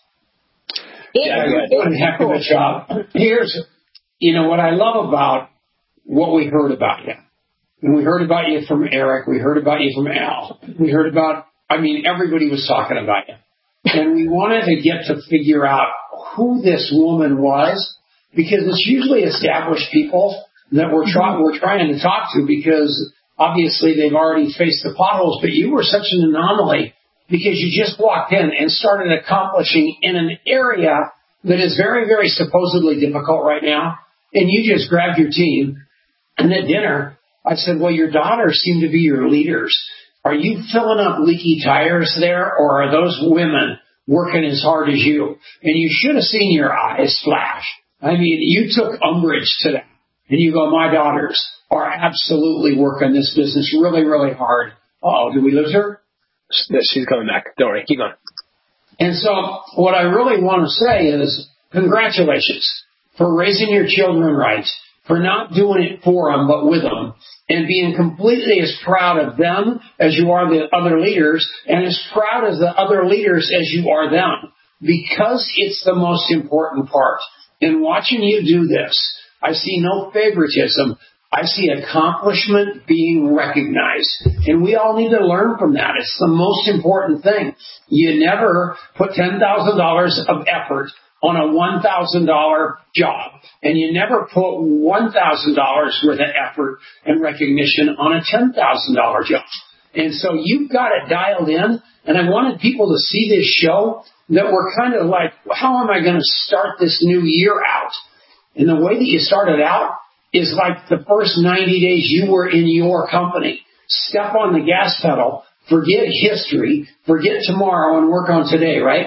It, yeah, you're doing a heck of a job. Here's, you know, what I love about what we heard about you. And we heard about you from Eric. We heard about you from Al. We heard about, I mean, everybody was talking about you. And we wanted to get to figure out who this woman was, because it's usually established people that we're, try, we're trying to talk to, because obviously they've already faced the potholes. But you were such an anomaly because you just walked in and started accomplishing in an area that is very, very supposedly difficult right now. And you just grabbed your team. And at dinner, I said, well, your daughters seem to be your leaders. Are you filling up leaky tires there, or are those women working as hard as you? And you should have seen your eyes flash. I mean, you took umbrage to that. And you go, my daughters are absolutely working this business really, really hard. Uh-oh, did we lose her? She's coming back. Don't worry. Keep going. And so what I really want to say is congratulations for raising your children right, for not doing it for them but with them, and being completely as proud of them as you are the other leaders, and as proud as the other leaders as you are them, because it's the most important part. In watching you do this, I see no favoritism. I see accomplishment being recognized. And we all need to learn from that. It's the most important thing. You never put ten thousand dollars of effort on a one thousand dollars job. And you never put one thousand dollars worth of effort and recognition on a ten thousand dollars job. And so you've got it dialed in. And I wanted people to see this show that we're kind of like, how am I going to start this new year out? And the way that you started out is like the first ninety days you were in your company. Step on the gas pedal, forget history, forget tomorrow, and work on today, right?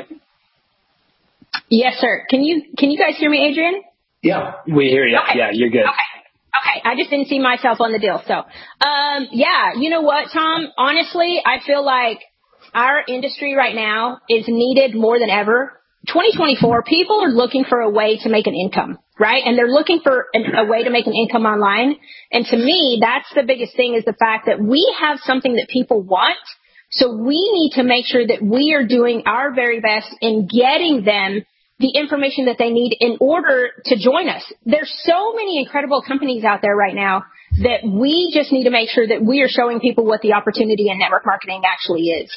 Yes, sir. Can you can you guys hear me, Adrian? Yeah. We hear you. Okay. Yeah, you're good. Okay. Okay. I just didn't see myself on the deal. So, um, yeah, you know what, Tom? Honestly, I feel like our industry right now is needed more than ever. twenty twenty-four, people are looking for a way to make an income, right? And they're looking for an, a way to make an income online. And to me, that's the biggest thing, is the fact that we have something that people want. So we need to make sure that we are doing our very best in getting them the information that they need in order to join us. There's so many incredible companies out there right now that we just need to make sure that we are showing people what the opportunity in network marketing actually is.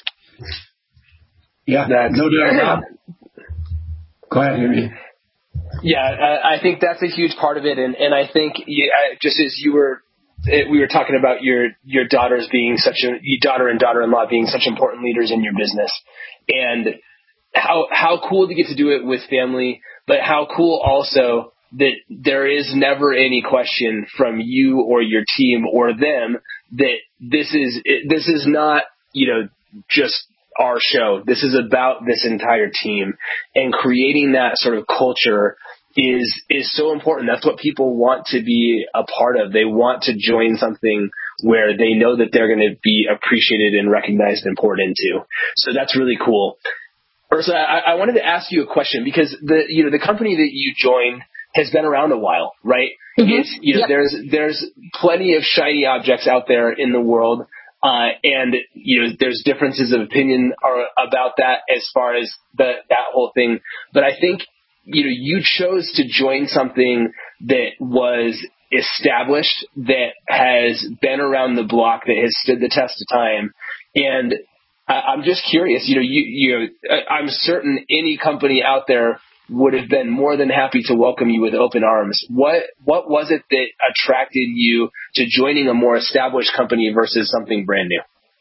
Yeah, that's no doubt about it. Go ahead, Henry. Yeah, I, I think that's a huge part of it. And, and I think you, uh, just as you were, we were talking about your, your daughters being such a, your daughter and daughter-in-law being such important leaders in your business, and how, how cool to get to do it with family, but how cool also that there is never any question from you or your team or them that this is, this is not, you know, just our show. This is about this entire team, and creating that sort of culture is, is so important. That's what people want to be a part of. They want to join something where they know that they're going to be appreciated and recognized and poured into. So that's really cool. Ursula, I, I wanted to ask you a question, because the, you know, the company that you joined has been around a while, right? Mm-hmm. It's, you know, yep. there's, there's plenty of shiny objects out there in the world. Uh, and, you know, there's differences of opinion are, about that as far as the, that whole thing. But I think, you know, you chose to join something that was established, that has been around the block, that has stood the test of time. And I, I'm just curious, you know, you, you know, I'm certain any company out there would have been more than happy to welcome you with open arms. What what was it that attracted you to joining a more established company versus something brand new?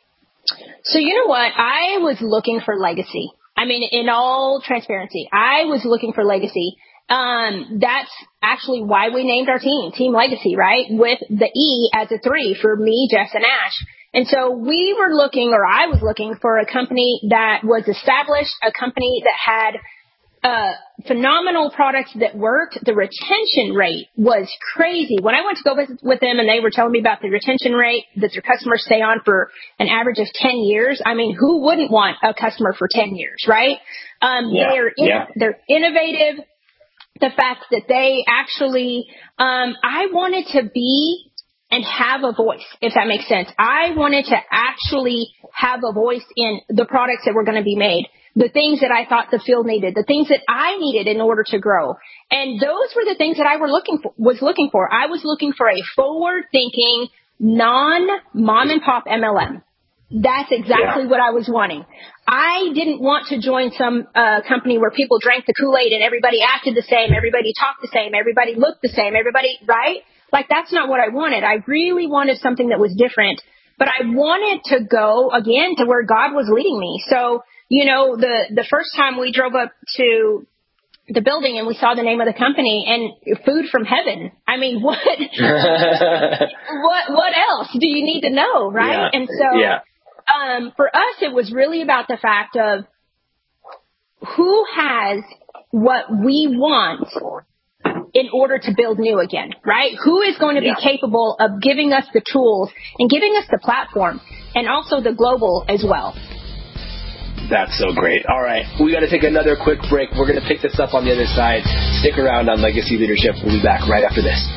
So you know what? I was looking for legacy. I mean, in all transparency, I was looking for legacy. Um, that's actually why we named our team, Team Legacy, right? With the E as a three for me, Jess, and Ash. And so we were looking, or I was looking for a company that was established, a company that had uh phenomenal products that worked. The retention rate was crazy. When I went to go visit with them and they were telling me about the retention rate that their customers stay on for an average of ten years, I mean, who wouldn't want a customer for ten years, right? Um, yeah. They're, in, yeah. they're innovative. The fact that they actually, um, I wanted to be and have a voice, if that makes sense. I wanted to actually have a voice in the products that were going to be made, the things that I thought the field needed, the things that I needed in order to grow. And those were the things that I were looking for, was looking for. I was looking for a forward-thinking, non-mom and pop M L M. That's exactly yeah. what I was wanting. I didn't want to join some uh, company where people drank the Kool-Aid and everybody acted the same, everybody talked the same, everybody looked the same, everybody, right? Like, that's not what I wanted. I really wanted something that was different, but I wanted to go, again, to where God was leading me. So, you know, the, the first time we drove up to the building and we saw the name of the company and Food from Heaven. I mean, what, what, what else do you need to know, right? Yeah. And so, yeah. um, for us, it was really about the fact of who has what we want in order to build new again, right? Who is going to yeah. be capable of giving us the tools and giving us the platform and also the global as well. That's so great. All right. We got to take another quick break. We're going to pick this up on the other side. Stick around on Legacy Leadership. We'll be back right after this.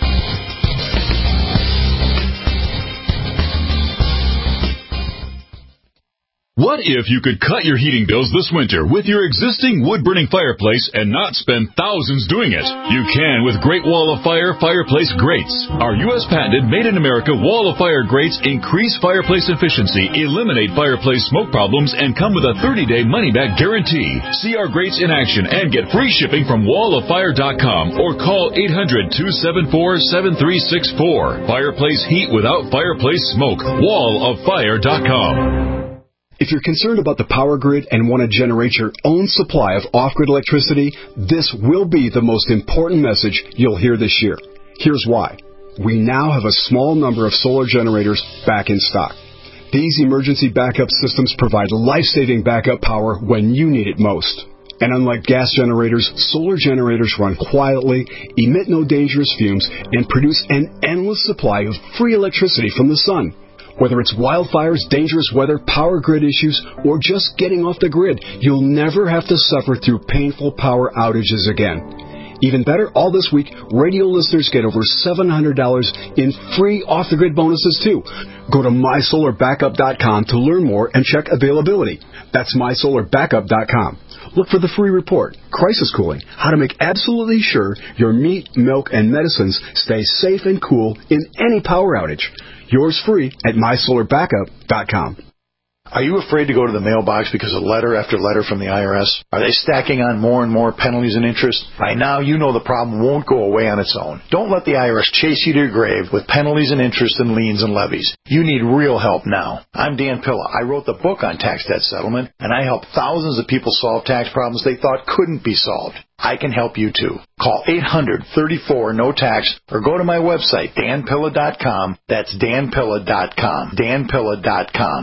What if you could cut your heating bills this winter with your existing wood-burning fireplace and not spend thousands doing it? You can with Great Wall of Fire Fireplace Grates. Our U S patented made-in-America Wall of Fire grates increase fireplace efficiency, eliminate fireplace smoke problems, and come with a thirty-day money-back guarantee. See our grates in action and get free shipping from wall of fire dot com or call eight hundred, two seven four, seven three six four. Fireplace heat without fireplace smoke. wall of fire dot com. If you're concerned about the power grid and want to generate your own supply of off-grid electricity, this will be the most important message you'll hear this year. Here's why. We now have a small number of solar generators back in stock. These emergency backup systems provide life-saving backup power when you need it most. And unlike gas generators, solar generators run quietly, emit no dangerous fumes, and produce an endless supply of free electricity from the sun. Whether it's wildfires, dangerous weather, power grid issues, or just getting off the grid, you'll never have to suffer through painful power outages again. Even better, all this week, radio listeners get over seven hundred dollars in free off-the-grid bonuses, too. Go to my solar backup dot com to learn more and check availability. That's my solar backup dot com. Look for the free report, Crisis Cooling, how to make absolutely sure your meat, milk, and medicines stay safe and cool in any power outage. Yours free at my solar backup dot com. Are you afraid to go to the mailbox because of letter after letter from the I R S? Are they stacking on more and more penalties and interest? By now, you know the problem won't go away on its own. Don't let the I R S chase you to your grave with penalties and interest and liens and levies. You need real help now. I'm Dan Pilla. I wrote the book on tax debt settlement, and I help thousands of people solve tax problems they thought couldn't be solved. I can help you too. Call eight hundred, thirty-four, no tax or go to my website, dan pilla dot com. That's dan pilla dot com. dan pilla dot com.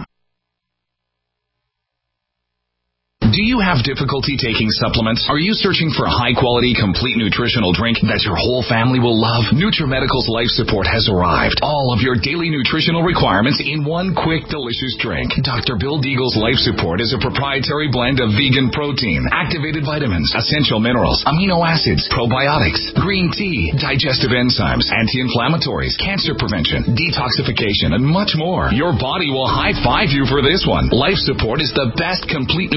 Do you have difficulty taking supplements? Are you searching for a high-quality, complete nutritional drink that your whole family will love? NutriMedical's Life Support has arrived. All of your daily nutritional requirements in one quick, delicious drink. Doctor Bill Deagle's Life Support is a proprietary blend of vegan protein, activated vitamins, essential minerals, amino acids, probiotics, green tea, digestive enzymes, anti-inflammatories, cancer prevention, detoxification, and much more. Your body will high-five you for this one. Life Support is the best complete nutritious meal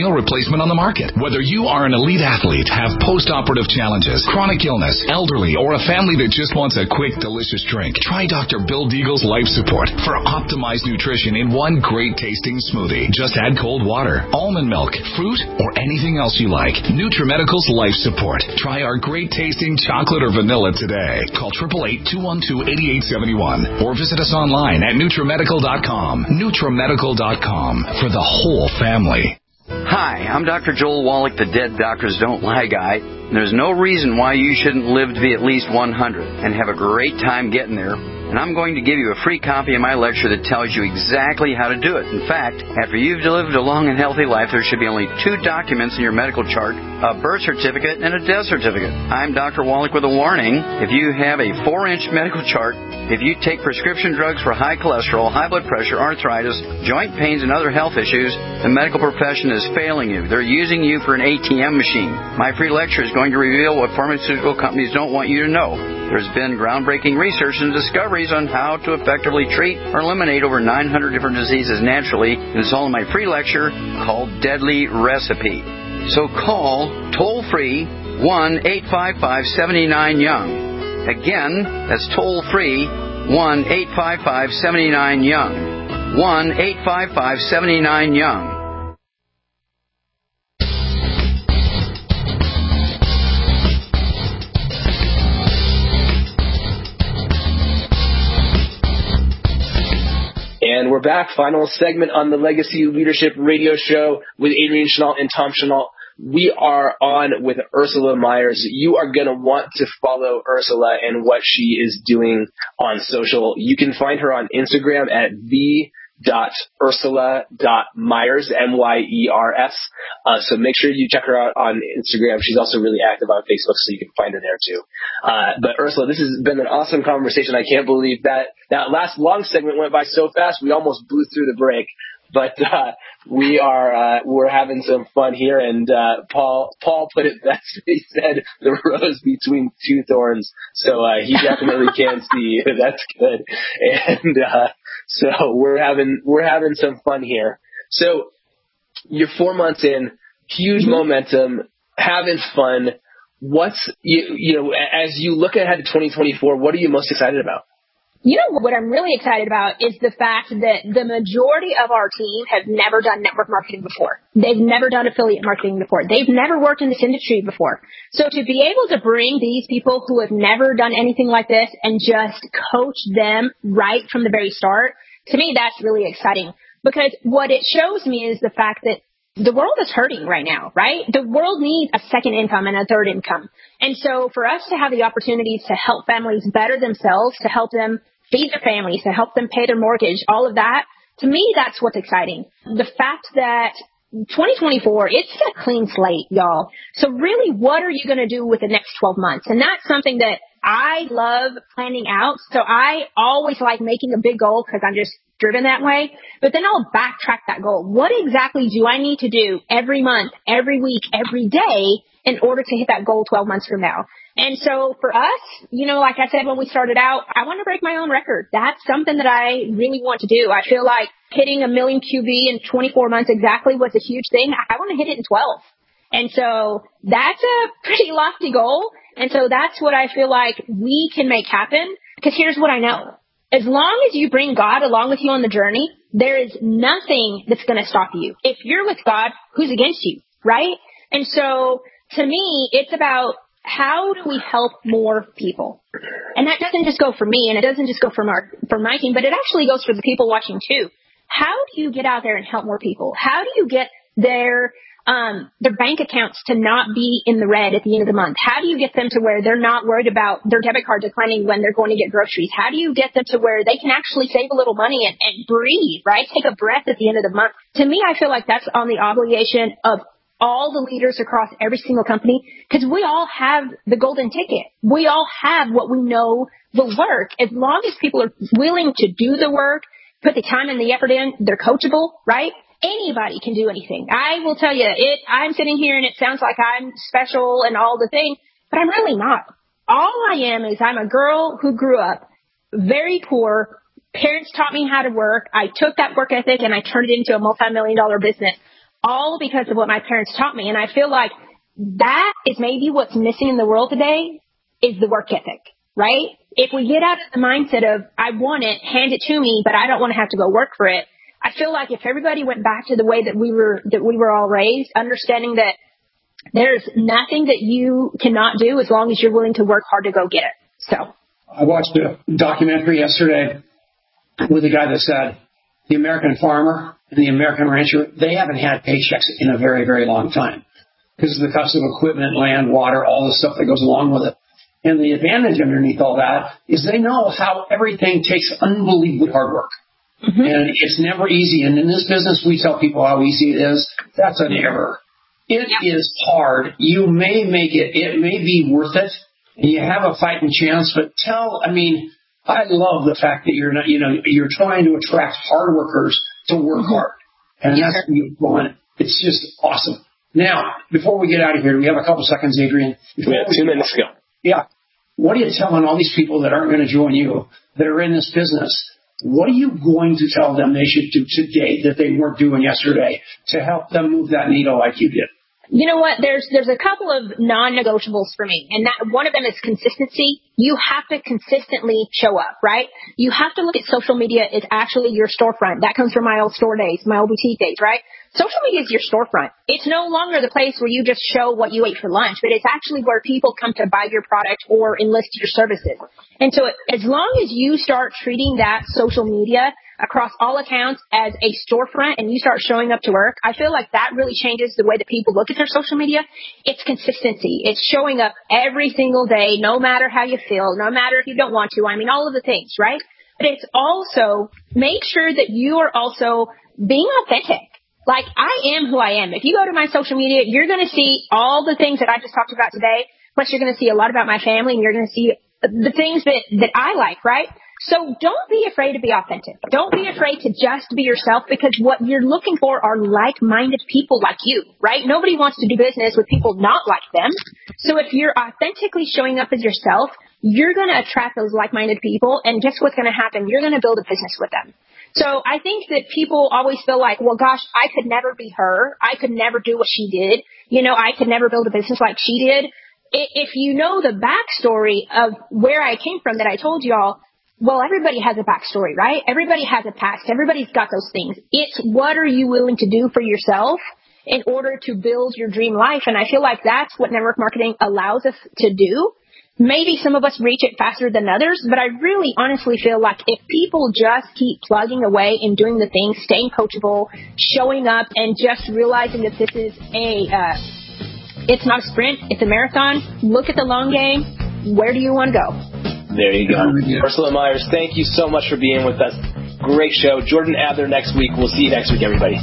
meal replacement on the market. Whether you are an elite athlete, have post-operative challenges, chronic illness, elderly, or a family that just wants a quick, delicious drink, try Doctor Bill Deagle's Life Support for optimized nutrition in one great tasting smoothie. Just add cold water, almond milk, fruit, or anything else you like. NutriMedical's Life Support. Try our great tasting chocolate or vanilla today. Call eight eight eight, two one two, eight eight seven one or visit us online at NutriMedical dot com. NutriMedical dot com for the whole family. Hi, I'm Doctor Joel Wallach, the Dead Doctors Don't Lie guy. There's no reason why you shouldn't live to be at least one hundred and have a great time getting there. And I'm going to give you a free copy of my lecture that tells you exactly how to do it. In fact, after you've lived a long and healthy life, there should be only two documents in your medical chart, a birth certificate and a death certificate. I'm Doctor Wallach with a warning. If you have a four-inch medical chart, if you take prescription drugs for high cholesterol, high blood pressure, arthritis, joint pains, and other health issues, the medical profession is failing you. They're using you for an A T M machine. My free lecture is going to reveal what pharmaceutical companies don't want you to know. There's been groundbreaking research and discoveries on how to effectively treat or eliminate over nine hundred different diseases naturally, and it's all in my free lecture called Deadly Recipe. So call toll-free one eight five five, seven nine, young. Again, that's toll-free one eight five five, seven nine, young. one eight five five, seven nine, young. And we're back. Final segment on the Legacy Leadership Radio Show with Adrian Chenault and Tom Chenault. We are on with Ursula Myers. You are going to want to follow Ursula and what she is doing on social. You can find her on Instagram at the dot Ursula dot Myers, M Y E R S. Uh, so make sure you check her out on Instagram. She's also really active on Facebook, so you can find her there too. Uh, but Ursula, this has been an awesome conversation. I can't believe that that last long segment went by so fast. We almost blew through the break. But uh, we are uh, we're having some fun here, and uh, Paul Paul put it best. He said the rose between two thorns, so uh, he definitely can see. That's good, and uh, so we're having we're having some fun here. So you're four months in, huge mm-hmm. momentum, having fun. What's you you know as you look ahead to twenty twenty-four, what are you most excited about? You know, what I'm really excited about is the fact that the majority of our team have never done network marketing before. They've never done affiliate marketing before. They've never worked in this industry before. So to be able to bring these people who have never done anything like this and just coach them right from the very start, to me, that's really exciting. Because what it shows me is the fact that the world is hurting right now, right? The world needs a second income and a third income. And so for us to have the opportunities to help families better themselves, to help them feed their families, to help them pay their mortgage, all of that, to me, that's what's exciting. The fact that twenty twenty-four, it's a clean slate, y'all. So really, what are you going to do with the next twelve months? And that's something that I love planning out. So I always like making a big goal because I'm just driven that way. But then I'll backtrack that goal. What exactly do I need to do every month, every week, every day in order to hit that goal twelve months from now? And so for us, you know, like I said when we started out, I want to break my own record. That's something that I really want to do. I feel like hitting a million Q B in twenty-four months exactly was a huge thing. I want to hit it in twelve. And so that's a pretty lofty goal. And so that's what I feel like we can make happen. Because here's what I know. As long as you bring God along with you on the journey, there is nothing that's going to stop you. If you're with God, who's against you, right? And so to me, it's about how do we help more people? And that doesn't just go for me, and it doesn't just go for our, for my team, but it actually goes for the people watching too. How do you get out there and help more people? How do you get their um, their bank accounts to not be in the red at the end of the month? How do you get them to where they're not worried about their debit card declining when they're going to get groceries? How do you get them to where they can actually save a little money and, and breathe, right? Take a breath at the end of the month. To me, I feel like that's on the obligation of all the leaders across every single company, because we all have the golden ticket. We all have what we know will work. As long as people are willing to do the work, put the time and the effort in, they're coachable, right? Anybody can do anything. I will tell you, it. I'm sitting here and it sounds like I'm special and all the things, but I'm really not. All I am is I'm a girl who grew up very poor. Parents taught me how to work. I took that work ethic and I turned it into a multi-million dollar business. all because of what my parents taught me. And I feel like that is maybe what's missing in the world today is the work ethic, right? If we get out of the mindset of, I want it, hand it to me, but I don't want to have to go work for it. I feel like if everybody went back to the way that we were, that we were all raised, understanding that there's nothing that you cannot do as long as you're willing to work hard to go get it. So I watched a documentary yesterday with a guy that said the American farmer and the American rancher, they haven't had paychecks in a very, very long time because of the cost of equipment, land, water, all the stuff that goes along with it. And the advantage underneath all that is they know how everything takes unbelievably hard work. Mm-hmm. And it's never easy. And in this business, we tell people how easy it is. That's an error. It yep. is hard. You may make it. It may be worth it. And you have a fighting chance. But tell, I mean, I love the fact that you're not, you know, you're trying to attract hard workers to work hard. And yeah. that's going. It's just awesome. Now, before we get out of here, we have a couple seconds, Adrian. We have two minutes to go. Yeah. What are you telling all these people that aren't going to join you, that are in this business? What are you going to tell them they should do today that they weren't doing yesterday to help them move that needle like you did? You know what? There's there's a couple of non-negotiables for me, and that one of them is consistency. You have to consistently show up, right? You have to look at social media as actually your storefront. That comes from my old store days, my old boutique days, right? Social media is your storefront. It's no longer the place where you just show what you ate for lunch, but it's actually where people come to buy your product or enlist your services. And so as long as you start treating that social media across all accounts as a storefront and you start showing up to work, I feel like that really changes the way that people look at their social media. It's consistency. It's showing up every single day, no matter how you feel, no matter if you don't want to. I mean, all of the things, right? But it's also make sure that you are also being authentic. Like, I am who I am. If you go to my social media, you're going to see all the things that I just talked about today. Plus, you're going to see a lot about my family, and you're going to see the things that, that I like, right? So don't be afraid to be authentic. Don't be afraid to just be yourself, because what you're looking for are like-minded people like you, right? Nobody wants to do business with people not like them. So if you're authentically showing up as yourself, you're going to attract those like-minded people, and guess what's going to happen? You're going to build a business with them. So I think that people always feel like, well, gosh, I could never be her. I could never do what she did. You know, I could never build a business like she did. If you know the backstory of where I came from that I told y'all, well, everybody has a backstory, right? Everybody has a past. Everybody's got those things. It's what are you willing to do for yourself in order to build your dream life? And I feel like that's what network marketing allows us to do. Maybe some of us reach it faster than others, but I really honestly feel like if people just keep plugging away and doing the things, staying coachable, showing up, and just realizing that this is a, uh, it's not a sprint, it's a marathon. Look at the long game. Where do you want to go? There you go. Ursula Myers, thank you so much for being with us. Great show. Jordan Adler next week. We'll see you next week, everybody.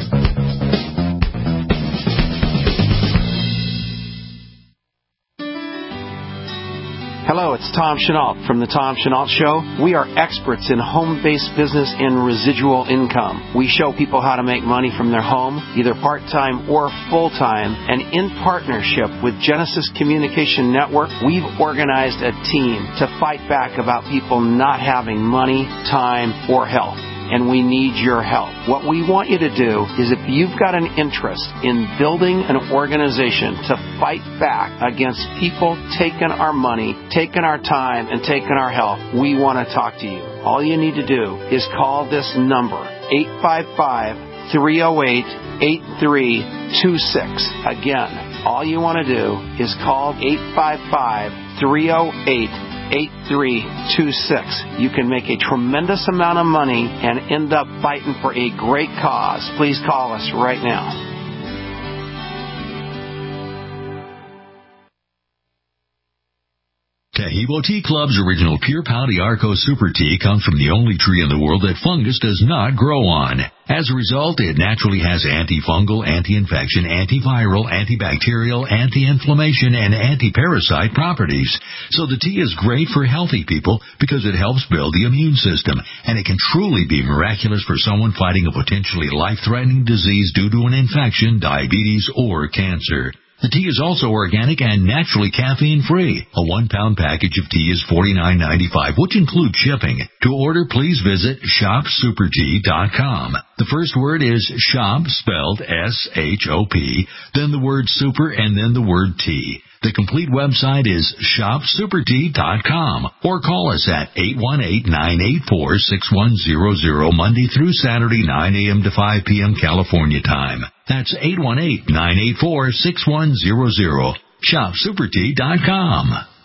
Hello, it's Tom Chenault from The Tom Chenault Show. We are experts in home-based business and residual income. We show people how to make money from their home, either part-time or full-time. And in partnership with Genesis Communication Network, we've organized a team to fight back about people not having money, time, or health. And we need your help. What we want you to do is, if you've got an interest in building an organization to fight back against people taking our money, taking our time, and taking our health, we want to talk to you. All you need to do is call this number, eight five five, three oh eight, eight three two six. Again, all you want to do is call eight five five, three oh eight, eight three two six. You can make a tremendous amount of money and end up fighting for a great cause. Please call us right now. Taheebo Tea Club's original Pure Pau D'Arco Super Tea comes from the only tree in the world that fungus does not grow on. As a result, it naturally has antifungal, anti-infection, antiviral, antibacterial, anti-inflammation, and anti-parasite properties. So the tea is great for healthy people because it helps build the immune system, and it can truly be miraculous for someone fighting a potentially life-threatening disease due to an infection, diabetes, or cancer. The tea is also organic and naturally caffeine-free. A one-pound package of tea is forty-nine ninety-five, which includes shipping. To order, please visit shop super tea dot com. The first word is shop, spelled S H O P, then the word super, and then the word tea. The complete website is shop super tea dot com, or call us at eight one eight, nine eight four, six one zero zero Monday through Saturday, nine a.m. to five p.m. California time. That's eight one eight, nine eight four, six one zero zero. shop super tea dot com.